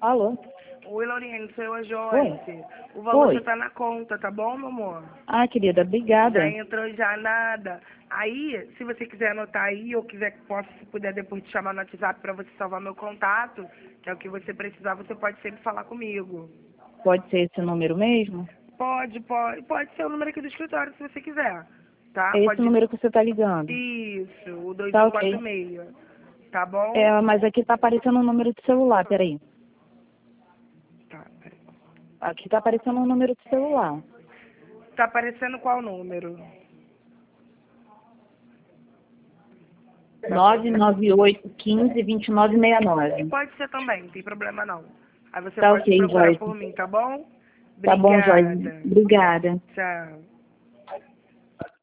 Alô? Oi, Lauriane, sou eu, a Oi. Joyce. O valor Oi. já tá na conta, tá bom, meu amor? Ah, querida, obrigada. Já entrou já nada. Aí, se você quiser anotar aí, ou quiser que possa, se puder depois te chamar no WhatsApp pra você salvar meu contato, que é o que você precisar, você pode sempre falar comigo. Pode ser esse número mesmo? Pode ser o número aqui do escritório, se você quiser. Tá? É esse Pode. número que você tá ligando. Isso, o Tá ok. 2146. Tá bom? É, mas aqui tá aparecendo um número de celular, peraí. Tá, peraí. Aqui tá aparecendo um número de celular. Tá aparecendo qual número? 998152969. Pode ser também, não tem problema não. Aí você Tá pode ok, procurar Joyce. por mim, tá bom? Tá bom, Joyce. Obrigada. Obrigada. Tchau.